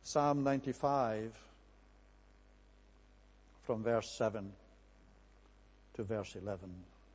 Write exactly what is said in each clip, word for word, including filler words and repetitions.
Psalm ninety-five, from verse seven to verse eleven.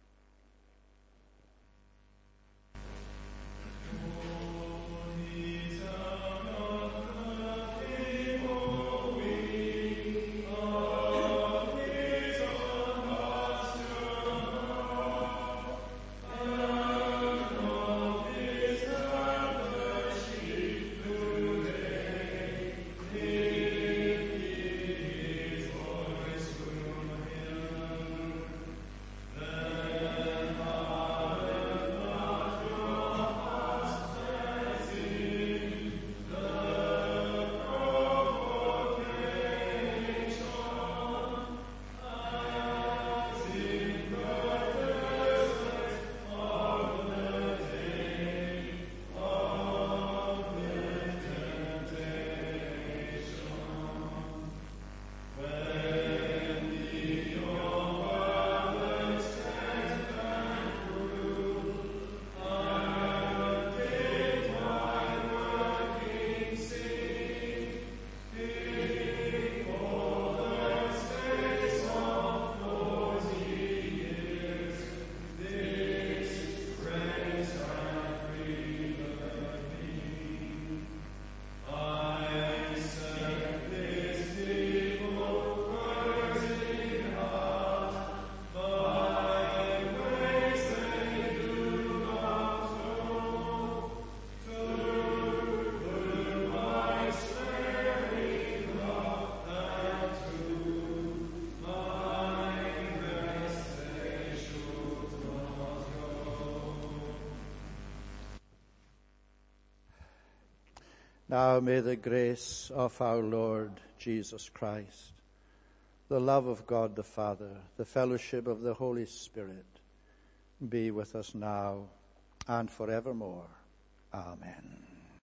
Now may the grace of our Lord Jesus Christ, the love of God the Father, the fellowship of the Holy Spirit be with us now and forevermore. Amen.